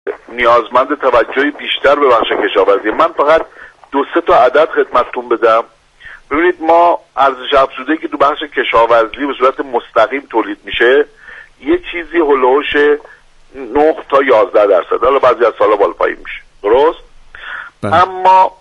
نیازمند توجه بیشتر به بخش کشاورزی. من فقط 2-3 تا عدد خدمتتون بدم. ببینید ما ارزش افزوده که تو بخش کشاورزی به صورت مستقیم تولید میشه یه چیزی هولوش 9 تا 11%، حالا بعضی از سالا بالا پایین میشه، درست؟ اما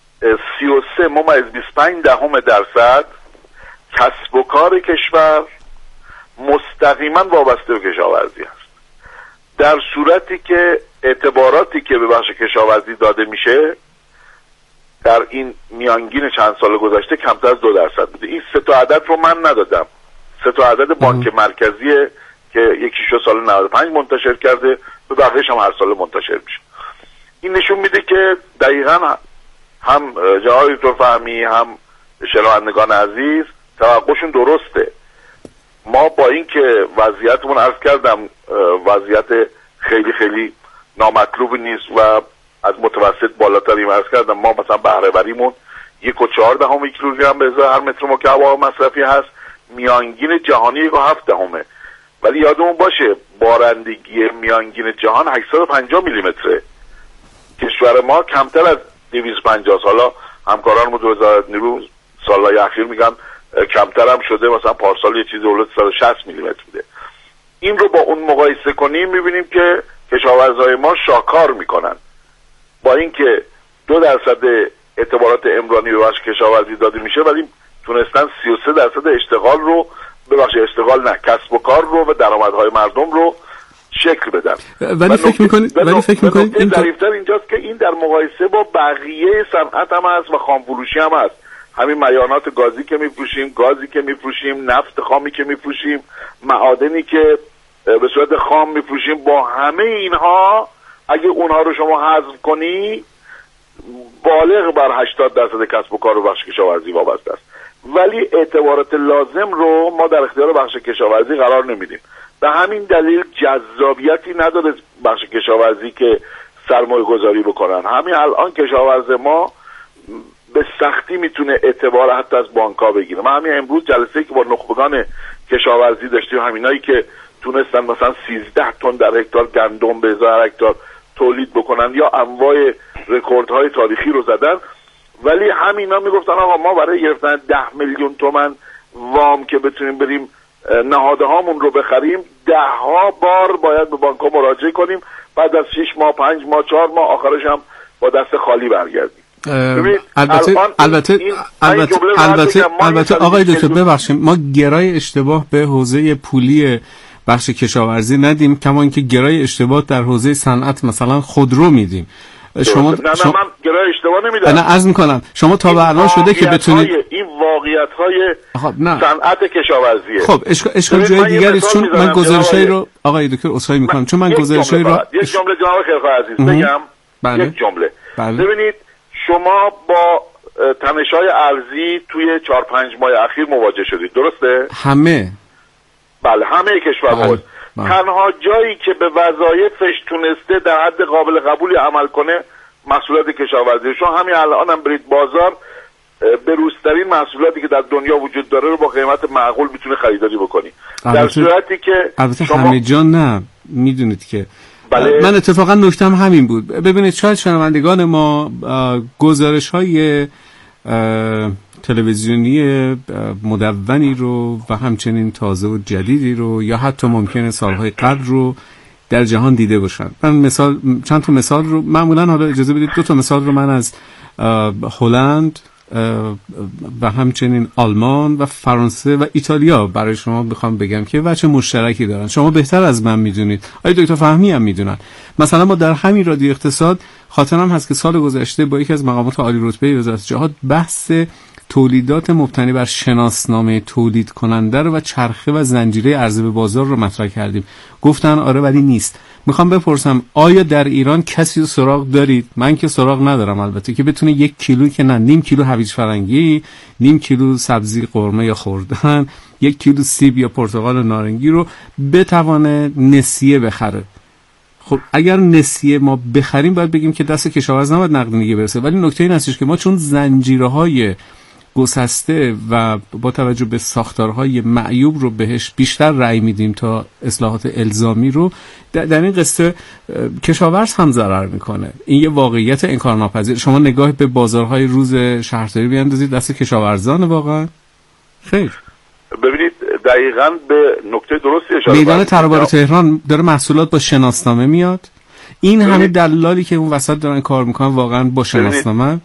33.25% کسب و کار کشور مستقیما وابسته به کشاورزی است، در صورتی که اعتباراتی که به بخش کشاورزی داده میشه در این میانگین چند سال گذشته کمتر از 2% بوده. این 3 تا عدد رو من ندادم، 3 تا عدد بانک مرکزیه که یکیشو سال 95 منتشر کرده، به بقیه‌اش هم هر سال منتشر میشه. این نشون میده که دقیقاً هم جناب دکتر فهمی هم شنوندگان عزیز توقعشون درسته. ما با این که وضعیتمون عرض کردم وضعیت خیلی خیلی نامطلوب نیست و از متوسط بالاتری عرض کردم، ما مثلا بهره وریمون 1.4 کیلوگرم به ازای هر متر مکعب آب مصرفی هست، میانگین جهانی 1.7، ولی یادمون باشه بارندگی میانگین جهان 850 میلیمتره. کشور ما کمتر از 250. حالا همکاران وزارت نیرو سالهای اخیر میگن کمتر هم شده، مثلا پارسال یه چیزی حدود 160 میلیمتر بوده. این رو با اون مقایسه کنیم میبینیم که کشاورزای ما شاکار میکنن، با اینکه 2% اعتبارات عمرانی به بخش کشاورزی داده میشه ولی تونستن 33% اشتغال رو، ببخشید اشتغال نه، کسب و کار رو و درآمدهای مردم رو شکل بدن. ولی فکر میکنید این ظریف‌تر اینجاست که این در مقایسه با بقیه صنعت هم هست و خامفروشی هم هست. همین معیارات گازی که میفروشیم، گازی که میفروشیم، نفت خامی که میفروشیم، معادنی که به صورت خام میفروشیم، با همه اینها اگه اونها رو شما حذف کنی بالغ بر 80% کسب و کار و بخش کشاورزی وابسته است، ولی اعتبارات لازم رو ما در اختیار بخش کشاورزی قرار نمیدیم. به همین دلیل جذابیتی نداره بخش کشاورزی که سرمایه گذاری بکنن. همین الان کشاورز ما به سختی میتونه اعتبار حتی از بانک‌ها بگیره. من همین امروز جلسه‌ای که با نخبگان کشاورزی داشتیم، همینایی که تونستن مثلا 13 تن در هکتار گندم به ازای هر هکتار تولید بکنن یا انواع رکوردهای تاریخی رو زدن، ولی همینا میگفتن آقا ما برای گرفتن 10 میلیون تومان وام که بتونیم بریم نهاده هامون رو بخریم 10 بار باید به بانک‌ها مراجعه کنیم، بعد از 6 ماه 5 ماه 4 ماه آخرش هم با دست خالی برگردیم. البته آقای دکتر ببخشید ما گرای اشتباه به حوزه پولی بخش کشاورزی ندیم، کما اینکه گرای اشتباه در حوزه صنعت مثلا خودرو میدیم. شما من گرای اشتباه نمیدم. نه عرض میکنم شما تا به الان شده که بتونید این واقعیت‌های صنعت کشاورزیه. خب اشکال جای دیگری، چون من گزارشایی رو آقای دکتر عذرخواهی میکنم چون من گزارشایی رو یک جمله جناب خیرخواه عزیز بگم. بله. یک جمله. بله. ببینید شما با تنش‌های ارزی توی 4-5 ماه اخیر مواجه شدید، درسته؟ همه. بله همه کشورها. تنها جایی که به وظایفش تونسته در حد قابل قبولی عمل کنه محصولات کشاورزی. شما همین الان هم برید بازار به روزترین محصولاتی که در دنیا وجود داره رو با قیمت معقول میتونه خریداری بکنی، در صورتی که شما همه جا نه. میدونید که بله. من اتفاقا نکتم همین بود. ببینید شاید شنوندگان ما گزارش های تلویزیونی مدونی رو و همچنین تازه و جدیدی رو یا حتی ممکنه سالهای قبل رو در جهان دیده باشن. من چند تا مثال رو معمولا، حالا اجازه بدید 2 تا مثال رو من از هلند و همچنین آلمان و فرانسه و ایتالیا برای شما بخوام بگم که وجه مشترکی دارن. شما بهتر از من میدونید، آقای دکتر فهمی هم میدونن. مثلا ما در همین رادیو اقتصاد خاطرم هست که سال گذشته با یکی از مقامات عالی رتبه وزارت جهاد بحث تولیدات مبتنی بر شناسنامه تولید کننده رو و چرخه و زنجیره عرضه به بازار رو مطرح کردیم. گفتن آره ولی نیست. میخوام بپرسم آیا در ایران کسی رو سراغ دارید؟ من که سراغ ندارم البته، که بتونه 1 کیلو که نه نیم کیلو هویج فرنگی، نیم کیلو سبزی قرمه یا خوردن، 1 کیلو سیب یا پرتقال نارنگی رو بتونه نسیه بخره. خب اگر نسیه ما بخریم باید بگیم که دست کشاورز نباید نقدینگی برسه، ولی نکته این هستش که ما چون زنجیره‌های گسسته و با توجه به ساختارهای معیوب رو بهش بیشتر رأی میدیم تا اصلاحات الزامی رو، در این قصه کشاورز هم ضرر میکنه. این یه واقعیت انکارناپذیر. شما نگاه به بازارهای روز شهرداری بیاندازید دست کشاورزان واقعا. خیر ببینید دقیقاً به نکته درستی اشاره میدان ترابار تهران داره محصولات با شناسنامه میاد. این همه دلالی که اون وسط دارن کار میکنن واقعا با شناسنامه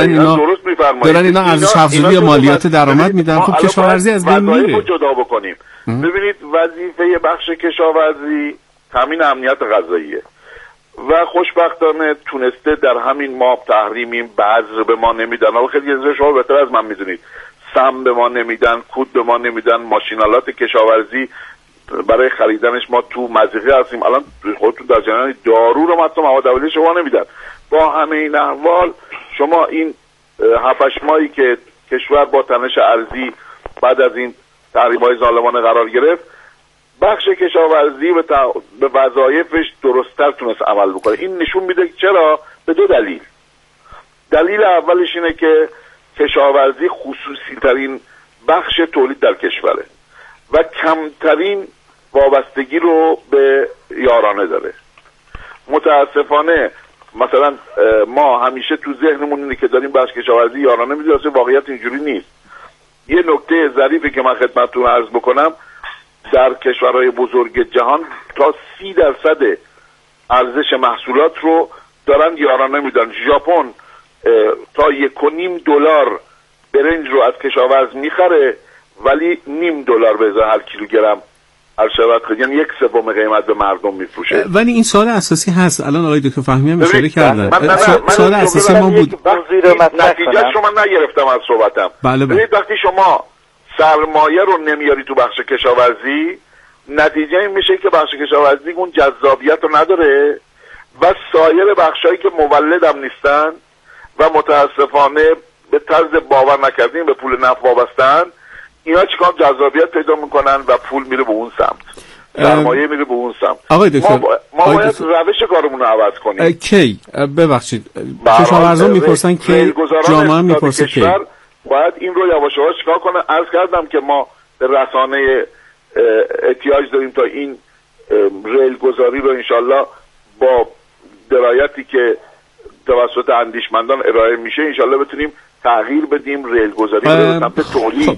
دارن اینا ارزش افزودی یا مالیات درآمد میدن. خب کشاورزی از بین میره. جدا بکنیم. ببینید وظیفه بخش کشاورزی تامین امنیت غذاییه و خوشبختانه تونسته در همین ما تحریمیم، بذر به ما نمیدن. و خیلی از شما بهتر از من میدونید سم به ما نمیدن، کود به ما نمیدن، ماشینالات کشاورزی برای خریدنش ما تو مضیقه هستیم. الان خودتون در جریان دارو رو حتی مواد اولیه شما نمیدن. با همه این احوال شما این 7-8 ماهی که کشور با تنش ارزی بعد از این تحریم‌های ظالمانه قرار گرفت، بخش کشاورزی به وظایفش درست‌تر تونست عمل بکنه. این نشون میده که چرا؟ به دو دلیل. دلیل اولش اینه که کشاورزی خصوصی ترین بخش تولید در کشوره و کمترین وابستگی رو به یارانه داره. متاسفانه مثلا ما همیشه تو ذهنمون اینه که داریم بخش کشاورزی یارانه میدیم، اصلا واقعیت اینجوری نیست. یه نکته ظریفی که من خدمتتون عرض بکنم، در کشورهای بزرگ جهان تا 30% ارزش محصولات رو دارن یارانه میدن. ژاپن تا $1.5 برنج رو از کشاورز میخره ولی $0.5 به ازای هر کیلوگرم یعنی 1/3 قیمت به مردم میفروشه. ولی این سوال اساسی هست. الان آقای دکتر فهمی هم اشاره کردن. سوال اساسی ما بود. نتیجه شما نگرفتم از صحبتم. ببینید وقتی شما سرمایه رو نمیاری تو بخش کشاورزی، نتیجه این میشه که بخش کشاورزی اون جذابیت رو نداره و سایر بخشایی که مولد هم نیستن و متاسفانه به طرز باور نکردنی به پول نفت وابستن، اینا چیکار جذابیت پیدا میکنن و پول میره به اون سمت، سرمایه میره به اون سمت. آقای دکتر ما باید روش کارمون رو عوض کنیم. کی ببخشید کشاورزان میپرسن که جامعه میپرسه کی باید این رو یواش یواش چیکار کنه. عرض کردم که ما به رسانه احتیاج داریم تا این ریل گذاری رو انشالله با درایتی که توسط اندیشمندان ارائه میشه انشالله بتونیم تغییر بدیم، ریل گذاری به سمت تولید.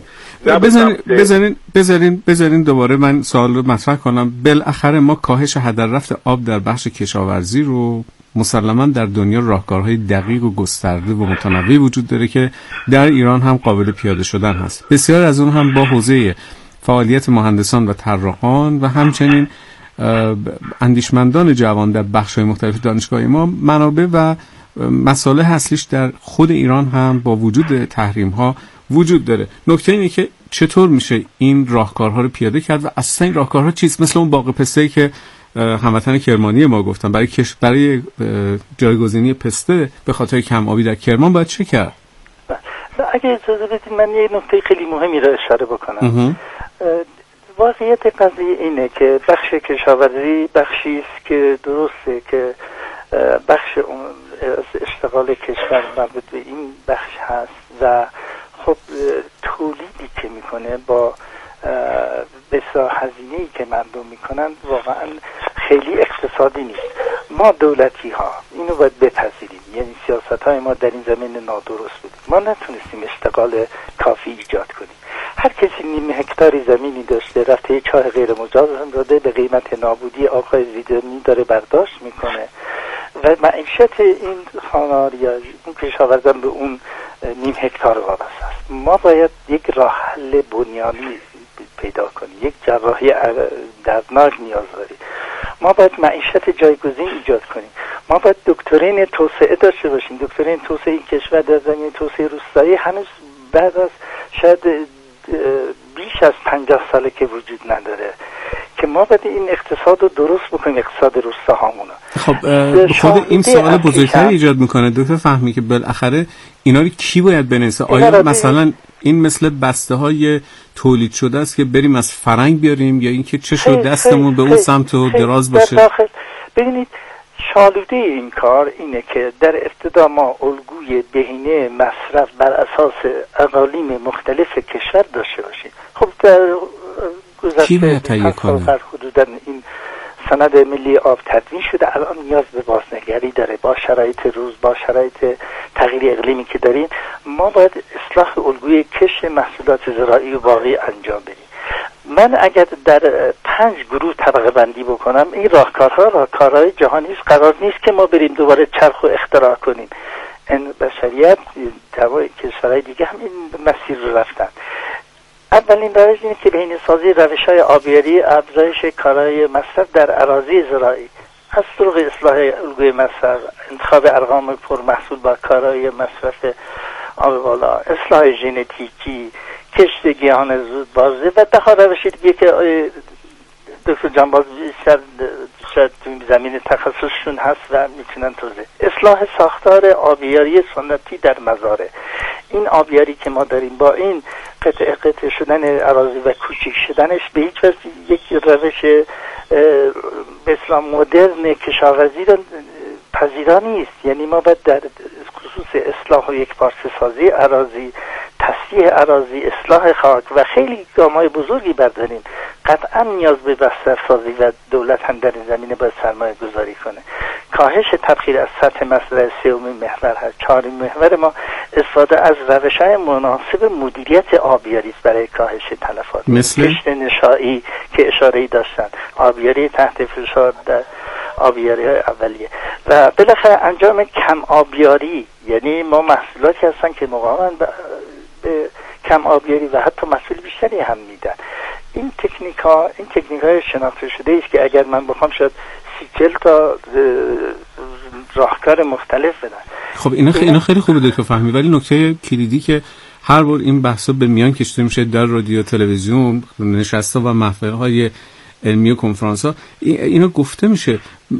بذارین دوباره من سوال رو مطرح کنم. بالاخره ما کاهش هدر رفت آب در بخش کشاورزی رو مسلماً در دنیا راهکارهای دقیق و گسترده و متنوعی وجود داره که در ایران هم قابل پیاده شدن هست. بسیار از اون هم با حوزه فعالیت مهندسان و طراحان و همچنین اندیشمندان جوان در بخش‌های مختلف دانشگاهی ما منابع و مسائل اصلیش در خود ایران هم با وجود تحریم‌ها وجود داره. نکته اینه که چطور میشه این راهکارها رو پیاده کرد و اصلا این راهکارها چیست؟ مثل اون باغ پسته‌ای که هموطن کرمانی ما گفتن برای جایگزینی پسته به خاطر کم آبی در کرمان باید چه کرد؟ اگه اجازه بدید من یه نکته خیلی مهمی رو اشاره بکنم. واقعیت قضیه اینه که بخش کشاورزی بخشی است که درسته که بخش از اشتغال کشور مربوط به این بخش هست و خب تولیدی که میکنه با بسیار هزینه‌ای که مردم میکنن واقعا خیلی اقتصادی نیست. ما دولتی ها اینو باید بپذیریم، یعنی سیاست های ما در این زمین نادرست بود. ما نتونستیم اشتغال کافی ایجاد کنیم. هر کسی نیم هکتاری زمینی داشته رفته چاه غیر مجاز داده به قیمت نابودی آقای زیدانی داره برداشت میکنه و معیشت این خانوار یا اون کشاورزان به اون نیم هکتار وابسته است. ما باید یک راه حل بنیانی پیدا کنیم، یک جراحی دردناک نیاز داریم. ما باید معیشت جایگزین ایجاد کنیم. ما باید دکترین توسعه داشته باشیم. دکترین توسعه این کشور در زمینه توسعه روستایی هنوز بعد از شاید بیش از 50 ساله که وجود نداره که ما باید این اقتصاد رو درست بکنیم، اقتصاد روستاهامونو. خب خود این سوال بزرگتری ایجاد میکنه دکتر فهمی که بالاخره اینا رو کی باید بنویسه؟ آیا مثلا این مثل بسته های تولید شده است که بریم از فرنگ بیاریم یا اینکه چه شد دستمون به اون سمت و دراز باشه؟ ببینید شالوده این کار اینه که در ابتدا ما الگوی بهینه مصرف بر اساس اقالیم مختلف کشور داشته باشیم. خب در گذشته حدوداً این سند ملی آب تدوین شده، الان نیاز به بازنگری داره. با شرایط روز، با شرایط تغییر اقلیمی که داریم، ما باید اصلاح الگوی کشت محصولات زراعی و باقی انجام بدیم. من اگر در 5 گروه طبقه بندی بکنم، این راهکارهای جهانی است. قرار نیست که ما بریم دوباره چرخ و اختراع کنیم. این بشریت دوای کشورهای دیگه هم این مسیر رو رفتن. اولین روش اینه که بهینه‌سازی روش‌های آبیاری، افزایش کارایی مصرف در اراضی زراعی از طریق اصلاح الگوی مصرف، انتخاب ارقام پرمحصول با کارایی مصرف آب بالا، اصلاح ژنتیکی، کشت گیاهان زود بازه و ده روش دیگه که دکتر جانباز شاید تو زمین تخصصشون هست و میتونن توضیح. اصلاح ساختار آبیاری سنتی در مزارع. این آبیاری که ما داریم با این قطع شدن اراضی و کوچیک شدنش به هیچ وجه یک روش به اصطلاح مدرن کشاورزی رو پذیرا نیست. یعنی ما باید در خصوص اصلاح و یکپارچه سازی اراضی، تصحیح اراضی، اصلاح خاک و خیلی گام‌های بزرگی برداریم. قطعا نیاز به بسترسازی و دولت هم در این زمینه باید سرمایه گذاری کنه. کاهش تبخیر از سطح مصرف سومین محور هست. چهارمین محور ما استفاده از روش‌های مناسب مدیریت آبیاری است برای کاهش تلفات. کشت نشایی که اشاره‌ای داشتن، آبیاری تحت فشار در آبیاری های اولیه و بالاخره انجام کم آبیاری. یعنی ما محصولاتی هستن که مقاومن به کم آبیاری و حتی محصول بیشتری هم میدن. این تکنیک های شناخته شده است که اگر من بخوام شاید 30 تا راهکار مختلف بدن. خب اینا خیلی خوبه که فهمی، ولی نکته کلیدی که هر بار این بحثا به میان کشیده میشه در رادیو، تلویزیون، نشست‌ها و محفل‌های علمی و کنفرانس‌ها، اینا گفته میشه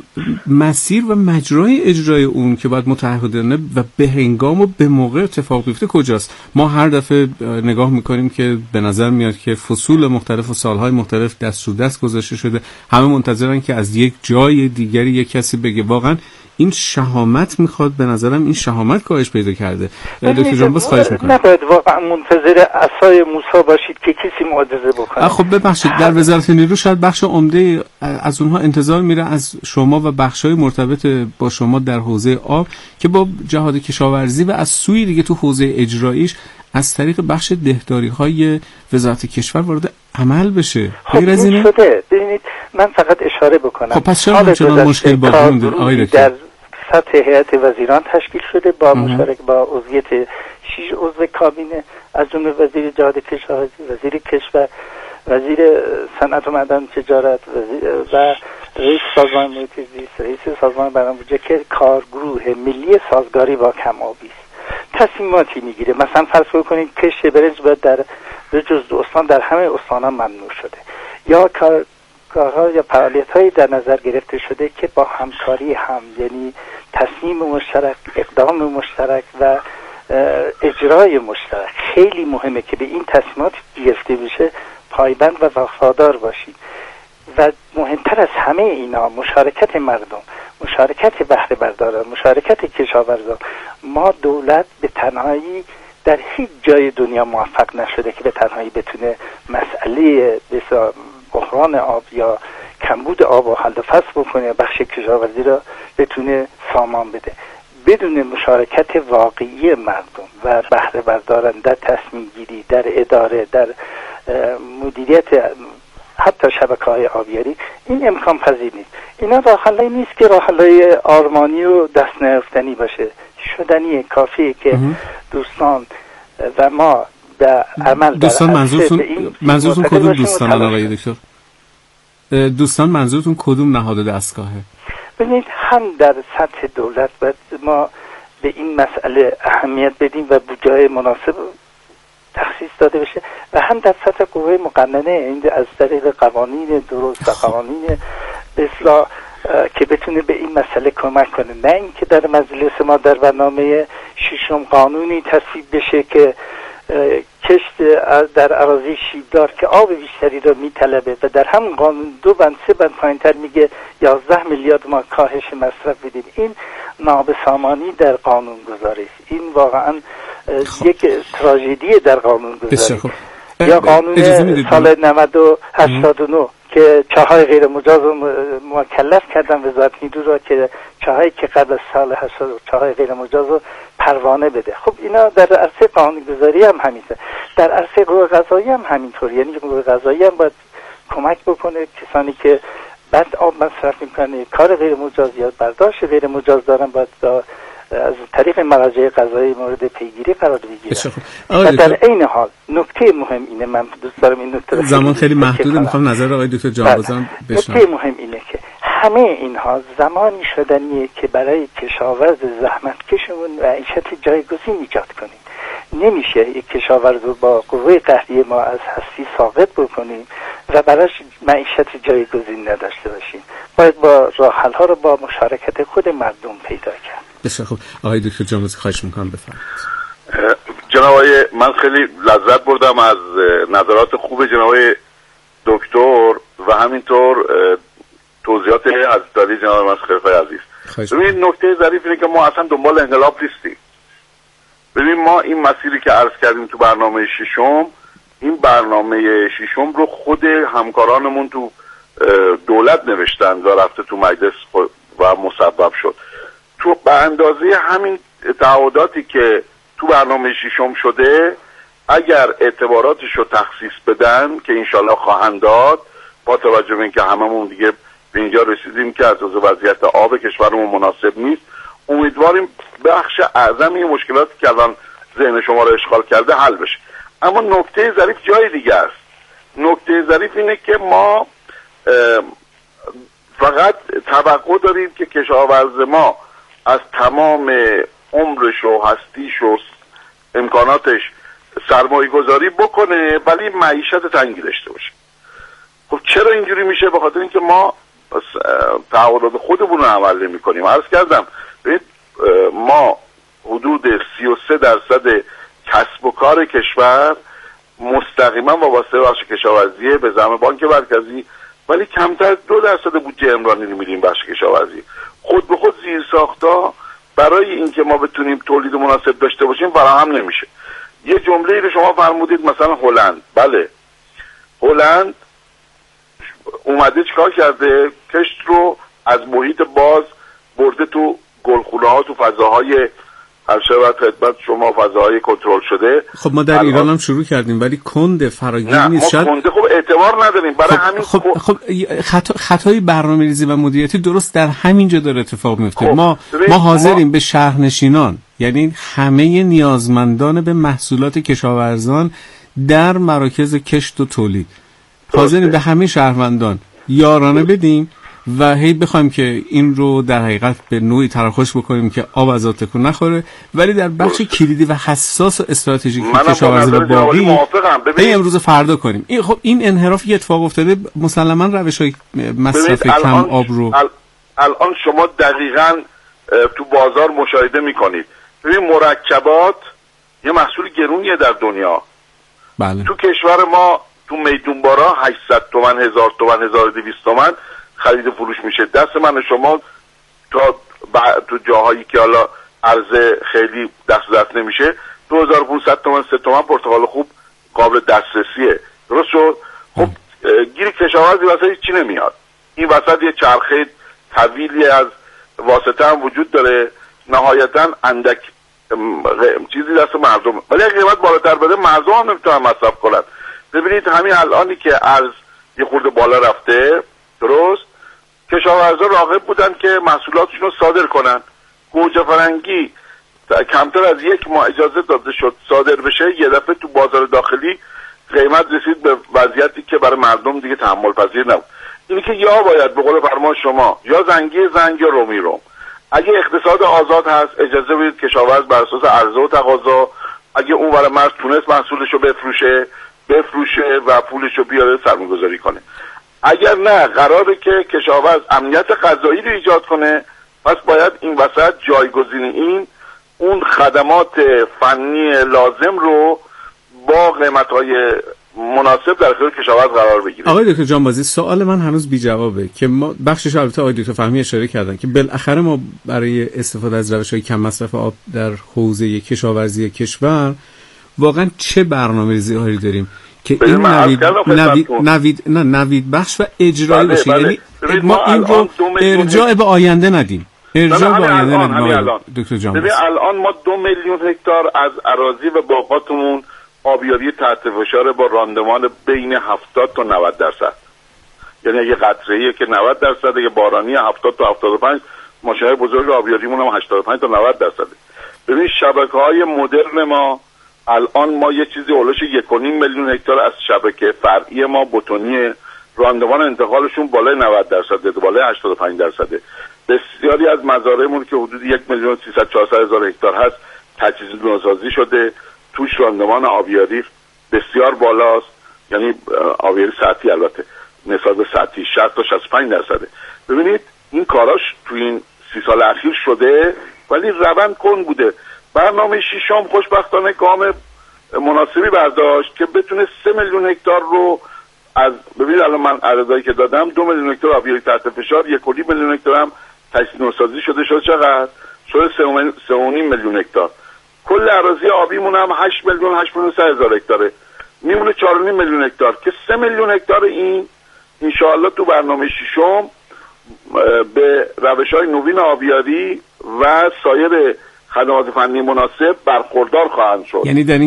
مسیر و مجرای اجرای اون که باید متعهدانه و به هنگام و به موقع اتفاق بیفته کجاست. ما هر دفعه نگاه میکنیم که به نظر میاد که فصول مختلف و سالهای مختلف دست رو دست گذاشته شده، همه منتظرن که از یک جای دیگری یک کسی بگه. واقعا این شهامت میخواد، به نظرم این شهامت کاهش پیدا کرده. دکتر جانباز خواهش میکنم نباید واقعا منتظر عصای موسی باشید که کسی معجزه بکنه. خب ببخشید، در وزارت نیرو شاید بخش عمده از اونها انتظار میره از شما و بخشای مرتبط با شما در حوزه آب که با جهاد کشاورزی و از سوی دیگه تو حوزه اجراییش از طریق بخش دهداری‌های وزارت کشور وارد عمل بشه. غیر از اینه شده. ببینید من فقط اشاره بکنم. خب پس چرا همچنان مشکل باقی مونده آقای دکتر؟ در سطح هیئت وزیران تشکیل شده با مشارکت با عضویت 6 عضو کابینه از جمله وزیر جهاد کشاورزی، وزیر کشور، وزیر صنعت و معدن تجارت و رئیس سازمان محیط زیست، رئیس سازمان برنامه‌ریزی که کارگروه ملی سازگاری با کم آبی است. تصمیماتی میگیره. مثلا فرض کنید کشت برنج باید در جز استان در همه استان‌ها ممنوع شده، یا کارها یا فعالیت‌هایی در نظر گرفته شده که با همکاری هم، یعنی تصمیم مشترک، اقدام مشترک و اجرای مشترک. خیلی مهمه که به این تصمیمات گرفته بشه پایبند و وفادار باشید. و مهمتر از همه اینا مشارکت مردم، مشارکت بهره برداران، مشارکت کشاورزان. ما دولت به تنهایی در هیچ جای دنیا موفق نشده که به تنهایی بتونه مسئله بحران آب یا کمبود آب و حل و فصل بکنه، بخش کشاورزی را بتونه سامان بده. بدون مشارکت واقعی مردم و بهره برداران در تصمیم گیری، در اداره، در مدیریت حتی شبکه‌های آبیاری، این امکان پذیر نیست. اینا راه حلی نیست که راه حل‌های آرمانی و دست نیافتنی باشه، شدنی. کافیه که دوستان و ما به عمل دوستان منظورتون کدوم دوستان آقای دکتر؟ دوستان منظورتون کدوم نهاد دستگاهه؟ ببینید هم در سطح دولت باید ما به این مسئله اهمیت بدیم و بودجه مناسب تخصیص داده بشه و هم در سطح قوه مقننه این از طریق قوانین درست و قوانین به اصلاح که بتونه به این مسئله کمک کنه. نه اینکه در مجلس ما در برنامه 6 قانونی تصویب بشه که کشت در اراضی شیبدار که آب بیشتری را میطلبه و در همون قانون 2 بند 3 بند پایینتر میگه 11 میلیارد ما کاهش مصرف بدیم. این نابسامانی در قانون گذاری است. این واقعا یک تراژدی در قانون گذاری. یا قانون سال 89 که چاهای غیر مجاز مکلف کردن وزارت نیرو را که چاهایی که قبل از سال 80 چاهای غیر مجاز رو پروانه بده. خب اینا در عرصه قانونگذاری هم همینطور، در عرصه قوه قضایی هم همینطور. یعنی قوه قضایی هم باید کمک بکنه کسانی که بعد آب مصرف میکنه کار غیر مجاز یا برداشت غیر مجاز دارن باید از طریق مراجع قضایی مورد پیگیری قرار بگیرن. و در عین حال نکته مهم اینه، من دوست دارم این نکته زمان خیلی محدوده، میخوام نظر آقای دکتر جانبازان بشنوم. نکته مهم اینه که همه اینها زمانی شدنیه که برای کشاورز زحمتکشمون معیشت جایگزین ایجاد کنیم. نمیشه یک کشاورز رو با قوه قهریه ما از هستی ساقط بکنیم و براش معیشت جایگزین نداشته باشیم. باید با راه حل ها رو با مشارکت خود مردم پیدا کرد. بسیار خوب. آقای دکتر جانبازی خواهش میکنم بفرمایید. جناب آقای، من خیلی لذت بردم از نظرات خوب جناب آقای دکتر و همینطور توضیحات از داری جناب من خلیفه عزیز. ببینید نکته ظریف اینه که ما اصلا دنبال انقلاب نیستیم. ببین ما این مسیری که عرض کردیم تو برنامه ششم، این برنامه ششم رو خود همکارانمون تو دولت نوشتن و رفته تو مجلس و مصوب شد. تو به اندازه همین تعهداتی که تو برنامه ششم شده، اگر اعتباراتش رو تخصیص بدن که انشالله خواهند داد، با توجه به اینکه هممون دیگه به اینجا رسیدیم که از وضعیت آب کشورمون مناسب نیست، امیدواریم بخش اعظمی مشکلاتی که الان ذهن شما رو اشغال کرده حل بشه. اما نکته ظریف جای دیگه است. نکته ظریف اینه که ما فقط توقع داریم که کشاورز ما از تمام عمرش و هستیش و امکاناتش سرمایه گذاری بکنه ولی معیشت تنگی داشته باشه. خب چرا اینجوری میشه؟ به خاطر اینکه ما تعهدات خودمون رو عمل نمی کنیم. عرض کردم ما حدود 33% کسب و کار کشور مستقیما وابسته به بخش کشاورزی به زعم بانک مرکزی، ولی کمتر 2% بودجه عمرانی رو میدیم بخش کشاورزی. خود به خود زیرساخت‌ها برای اینکه ما بتونیم تولید مناسب داشته باشیم فراهم نمیشه. یه جمله رو شما فرمودید مثلا هلند. بله، هلند اومده چیکار کرده؟ کشت رو از محیط باز برده تو گلخونه ها، تو فضاهای هرشبت خدمت شما فضاهای کنترل شده. خب ما در ایران هم شروع کردیم ولی کند فراگیر نیست. ما کنده خب اعتبار نداریم برای همین. خب خطای برنامه‌ریزی و مدیریتی درست در همین جا داره اتفاق میفته. ما حاضریم به شهرنشینان، یعنی همه نیازمندان به محصولات کشاورزان در مراکز کشت و تولید، حاضریم به همه شهروندان یارانه بدیم و هی بخوایم که این رو در حقیقت به نوعی تراخوش بکنیم که آب از تکون نخوره، ولی در بخش کلیدی و حساس و استراتژیک کشاورزی و باقی هی امروز فردا کنیم. این انحراف یه اتفاق افتاده، مسلماً روش‌های مصرف کم آب رو الان شما دقیقاً تو بازار مشاهده می‌کنید. ببین مرکبات یه محصول گرونیه در دنیا. بله. تو کشور ما تو میدونبارا 800 تومن، 1000 تومن، 1200 تومن خرید فروش میشه. دست من شما تو جاهایی که حالا عرضه خیلی دست نمیشه 2500 تومن 3 تومن پرتقال خوب قابل دسترسیه. درست شد؟ خب گیر کشاورزی واسه چی نمیاد. این وسط یه چرخه طویلی از واسطه هم وجود داره، نهایتا اندک چیزی دست مردم، ولی اگه قیمت بالاتر بده مردم هم نمیتونن مصرف کنن. ببینید همین الانی که ارز یه خورده بالا رفته، درست، کشاورزا راغب بودن که محصولاتشون رو صادر کنن. گوجه فرنگی کمتر از 1 ماه اجازه داده شد صادر بشه، یه دفعه تو بازار داخلی قیمت رسید به وضعیتی که برای مردم دیگه تحمل پذیر نبود. اینی که یا باید به قول فرمان شما یا زنگ یا رومی روم. اگه اقتصاد آزاد هست اجازه بدید کشاورز بر اساس عرضه و تقاضا، اگه اون ور مرز تونست محصولشو بفروشه و پولشو بیاره سرمایه‌گذاری کنه. اگر نه قراره که کشاورز امنیت غذایی رو ایجاد کنه، پس باید این وسط جایگزین اون خدمات فنی لازم رو با قیمت‌های مناسب در اختیار کشاورز قرار بگیره. آقای دکتر جانبازی، سوال من هنوز بی جوابه که ما بخشش البته آقای دکتر فهمی اشاره کردن که بالاخره ما برای استفاده از روش‌های کم مصرف آب در حوزه کشاورزی کشور واقعا چه برنامه‌ریزی‌هایی داریم که این نوید بخش و اجرایی باشه. یعنی ما این رو ارجاع به آینده ندیم. ارجاع به آینده ندیم. دکتر جانبازی، الان ما 2 میلیون هکتار از اراضی و باغاتمون آبیاری تحت فشار با راندمان بین 70 تا 90%. یعنی اگه قطره‌ایه که 90%، اگه بارانی 70 تا 75، ماشین‌های بزرگ آبیاریمون هم 85 تا 90%. ببین شبکه‌های مدرن ما الان ما یه چیزی اولش 1.5 میلیون هکتار از شبکه فرعی ما بتونی راندمان انتقالشون بالای 90%، بالای 85%. بسیاری از مزارعمون که حدود 1,300,000-400,000 هکتار هست تجهیز نوسازی شده، توش راندمان آبیاری بسیار بالاست، یعنی آبیاری سطحی، البته نسبت سطحی 60 تا 65%. ببینید این کاراش تو این 30 سال اخیر شده ولی روند کند بوده. برنامه ششم خوشبختانه گام مناسبی برداشت که بتونه 3 میلیون هکتار رو از، ببینید الان من عددی که دادم 2 میلیون هکتار آبیاری تحت فشار، 1.5 میلیون هکتار هم تجهیز نوسازی شده چقدر؟ شده 3.5 میلیون هکتار. کل اراضی آبیمون هم 8,800,000 هکتاره، میمونه 4.5 میلیون هکتار که 3 میلیون هکتار این انشاءالله تو برنامه ششم به روش‌های نوین آبیاری و سایر خدمات فنی مناسب برخوردار خواهند شد. یعنی در این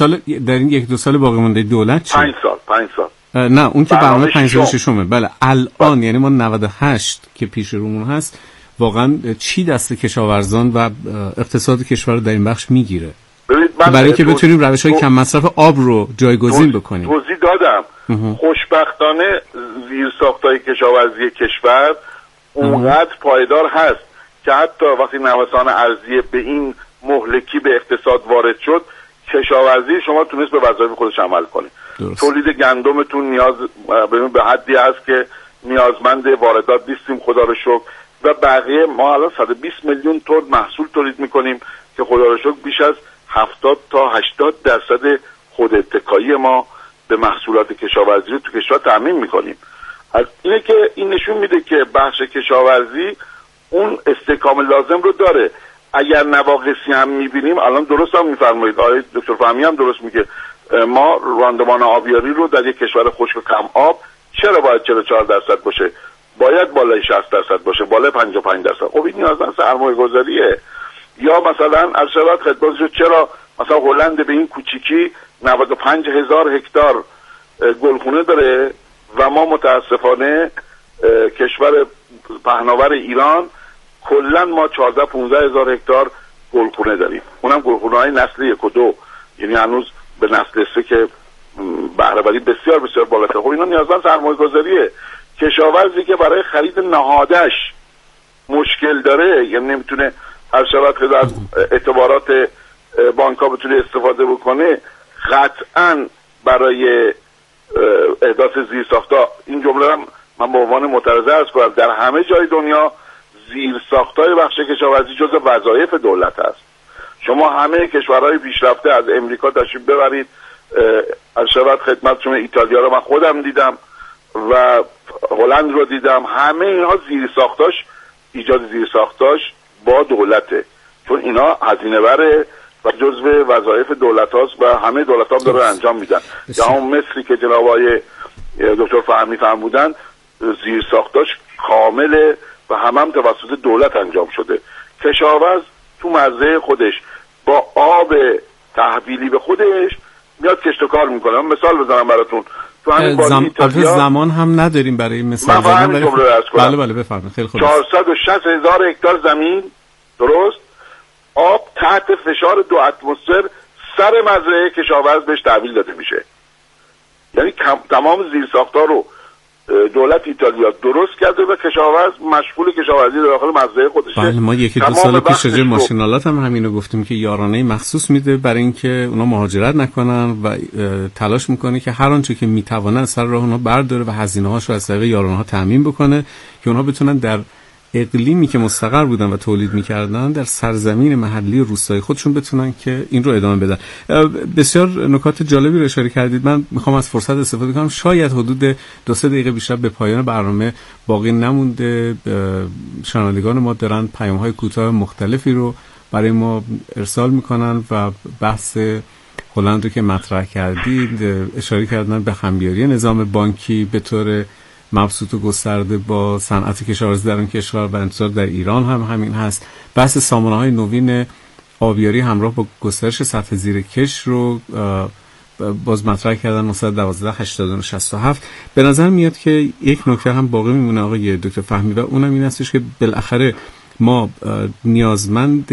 یکی دو سال باقی مونده دولت چه؟ 5 سال. نه اون که برنامه 5 سال ششمه. بله الان یعنی ما 98 که پیش رومون هست واقعا چی دست کشاورزان و اقتصاد کشور رو در این بخش میگیره برای اینکه بتونیم روش‌های کم مصرف آب رو جایگزین بکنیم؟ توضیح دادم. خوشبختانه زیرساخت‌های کشاورزی کشور اونقدر پایدار هست که حتی وقتی نوسان ارزی به این مهلکی به اقتصاد وارد شد، کشاورزی شما تونست به وظایف خودش عمل کنه. تولید گندمتون نیاز به حدی هست که نیازمند واردات نیستیم خدا رو شکر، و بقیه ما الان 120 میلیون تن محصول تولید میکنیم که خدا رو شکر بیش از 70 تا 80% خود اتکایی ما به محصولات کشاورزی رو تو کشور تامین میکنیم. از اینه که این نشون میده که بخش کشاورزی اون استحکام لازم رو داره. اگر نواقصی هم میبینیم، الان درست هم میفرمایید، آقای دکتر فهمی هم درست میگه، ما راندمان آبیاری رو در یک کشور خشک و کم آب چرا باید 44% باشه؟ باید بالای 60% باشه، بالای 55%. خب این نیازمند سرمایه گذاریه. یا مثلا ارشد خدماتشو چرا مثلا هلند به این کوچیکی 95,000 هکتار گلخونه داره و ما متاسفانه کشور پهناور ایران کلا ما 14-15,000 هکتار گلخونه داریم، اونم گلخونه‌های نسل 1 و 2، یعنی هنوز به نسل 3 که بهره‌وری بسیار بسیار بالاتر. خب اینا نیازمند سرمایه‌گذاریه. کشاورزی که برای خرید نهادش مشکل داره، یعنی نمیتونه هر شبت از اعتبارات بانک‌ها بتونه استفاده بکنه، قطعاً برای احداث زیرساخت‌ها، این جمله من به عنوان معترضه عرض کنم، در همه جای دنیا زیرساخت‌های بخش کشاورزی جزء وظایف دولت است. شما همه کشورهای پیشرفته از امریکا تشریف ببرید، از شبت خدمتشون ایتالیا رو من خودم دیدم و هلند رو دیدم، همه اینها زیرساختاش، ایجاد زیرساختاش با دولته، چون اینا هزینه بره و جزء وظایف دولت هاست و همه دولت ها داره انجام میدن. یا هم مثلی که جناب آقای دکتر فهمی فرمودن، زیرساختاش کامله و هم توسط دولت انجام شده. کشاورز تو مزرعه خودش با آب تحویلی به خودش میاد کشت و کار میکنه. من مثال بزنم براتون، تو همین زمان هم نداریم برای مثال زدن. بله بفرمایید. خیلی خوب. 460,000 هکتار زمین، درست، آب تحت فشار 2 اتمسفر سر مزرعه کشاورز بهش تحویل داده میشه. یعنی تمام زیرساخت‌ها رو دولت ایتالیا درست کرده و کشاورز مشغول کشاورزی داخل مزرعه خودشه. بله، ما 1-2 سال پیش راجع ماشین‌آلات هم همینو گفتیم که یارانه مخصوص میده برای اینکه اونا مهاجرت نکنن و تلاش میکنه که هر آنچه که میتونه سر راه اونها برداره و هزینه‌هاش رو از طریق یارانه‌ها تامین بکنه که اونها بتونن در اقلیمی که مستقر بودن و تولید میکردن در سرزمین محلی روستایی خودشون بتونن که این رو ادامه بدن. بسیار نکات جالبی رو اشاره کردید. من میخوام از فرصت استفاده کنم. شاید حدود 2-3 دقیقه بیشتر به پایان برنامه باقی نمونده. شنوندگان ما دارن پیام‌های کوتاه مختلفی رو برای ما ارسال میکنن و بحث هلند رو که مطرح کردید اشاره کردن به همبیاری نظام بانکی به طور مبسوط و گسترده با صنعت کشاورزی در اون کشور و انتظار در ایران هم همین هست. بحث سامانه‌های نوین آبیاری همراه با گسترش سطح زیر کش رو باز مطرح کردن 912 89 67. به نظر میاد که یک نکته هم باقی میمونه آقای دکتر فهمی و اونم این هستش که بالاخره ما نیازمند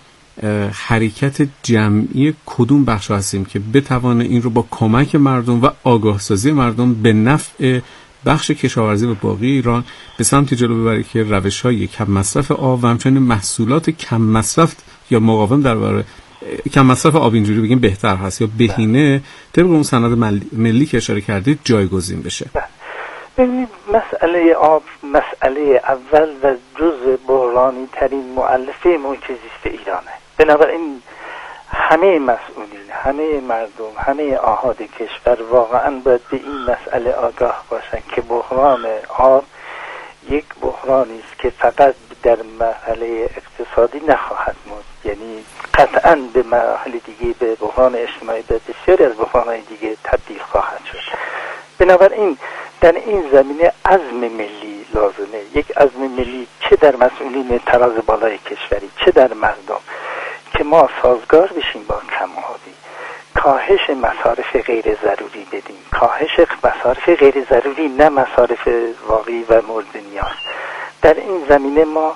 حرکت جمعی کدوم بخش هستیم که بتوانه این رو با کمک مردم و آگاه سازی مردم به نفع بخش کشاورزی و باقی ایران به سمتی جلو ببره که روش‌های کم مصرف آب و همچنین محصولات کم مصرف یا مقاوم در برابر کم مصرف آب اینجوری بگیم بهتر هست یا بهینه طبق اون سند ملی که اشاره کردید جایگزین بشه. ببینید مسئله آب مسئله اول و جزء بحرانی ترین مؤلفه محیط زیست ایرانه. بنابراین همه مسئولین، همه مردم، همه آحاد کشور واقعا باید به این مسئله آگاه باشن که بحران آب یک بحرانی است که فقط در مرحله اقتصادی نخواهد موند، یعنی قطعا به مراحل دیگه به بحران اجتماعی به بسیاری از بحران‌های دیگه تبدیل خواهد شد. بنابراین در این زمینه عزم ملی لازمه، یک عزم ملی چه در مسئولین تراز بالای کشوری چه در مردم که ما سازگار بشیم با کم آبی، کاهش مصارف غیر ضروری بدیم، کاهش مصارف غیر ضروری نه مصارف واقعی و مورد نیاز. در این زمینه ما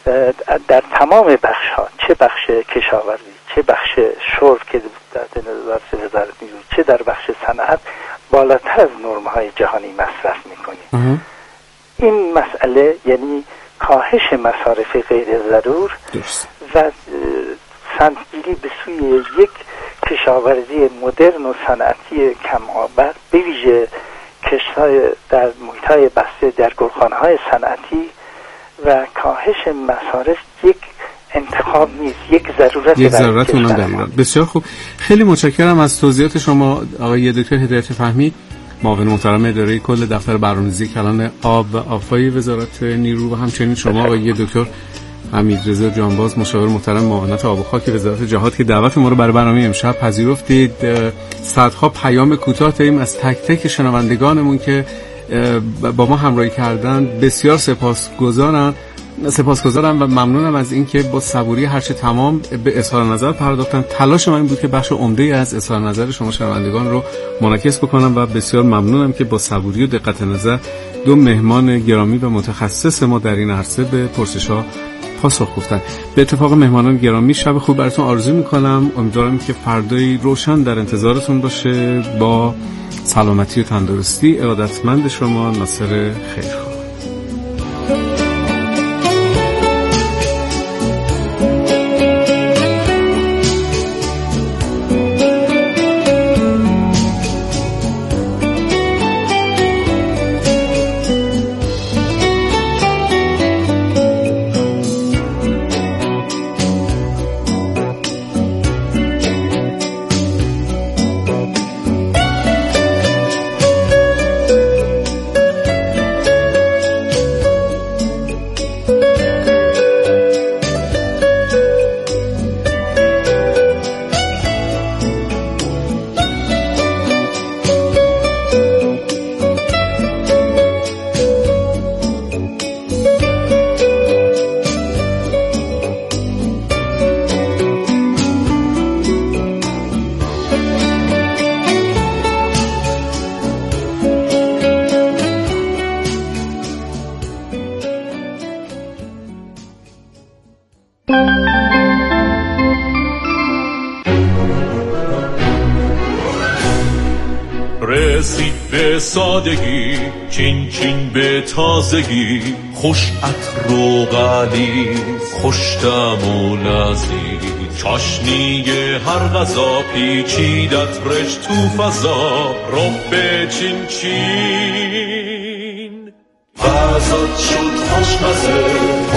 در تمام بخش ها چه بخش کشاورزی چه بخش شرب که در نظر وزارت نیرو چه در بخش صنعت بالاتر از نرم‌های جهانی مصرف می‌کنیم. این مسئله یعنی کاهش مصارف غیر ضرور و سمتگیری به سوی یک کشاورزی مدرن و صنعتی کم آبر به ویژه کشت‌های در محیط‌های بسته در گلخانه‌های صنعتی و کاهش مصارف یک انتخاب نیست، یک ضرورت اونم در ایران. بسیار خوب، خیلی متشکرم از توضیحات شما آقای دکتر هدایت فهمی، معاون محترم اداره کل دفتر برنامه‌ریزی کلان آب و آب‌های وزارت نیرو و همچنین شما آقای دکتر حمیدرضا جانباز مشاور محترم معاونت آب و خاک وزارت جهاد که دعوت ما رو برای برنامه امشب پذیرفتید. صدها پیام کوتاه داریم از تک تک شنوندگانمون که با ما همراهی کردن. بسیار سپاسگزارم و ممنونم از اینکه با صبوری هرچه تمام به اظهار نظر پرداختن. تلاش من این بود که بخش عمده از اظهار نظر شما شنوندگان رو منعکس بکنم و بسیار ممنونم که با صبوری و دقت نظر دو مهمان گرامی و متخصص ما در این عرصه به پرسش‌ها پاسخ گفتن. به اتفاق مهمانان گرامی شب خوب براتون آرزو میکنم. امیدوارم که فردایی روشن در انتظارتون باشه. با سلامتی و تندرستی ارادتمند شما ناصر خیرخواه. رسید به سادگی، چین چین به تازگی، خوش عطر و غلیظ، خوش طعم و لذیذ، چاشنی هر غذا پیچیدت رش تو فضا، رب چین چین غذات شد خوشمزه،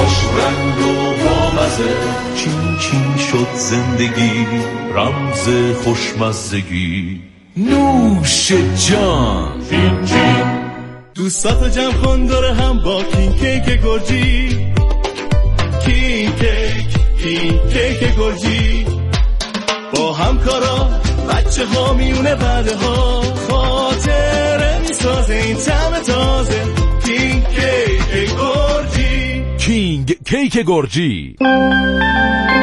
خوش رنگ و بامزه، چین چین شد زندگی رمز خوشمزگی. نوش جان چین چین. دوستاتو جمع کن دور هم با کین کیک گرجی. کین کیک گرجی. با همکارا بچه ها میونه بعده ها خاطره میسازه این طعم تازه. کینگ کیک گرجی. کینگ کیک گرجی.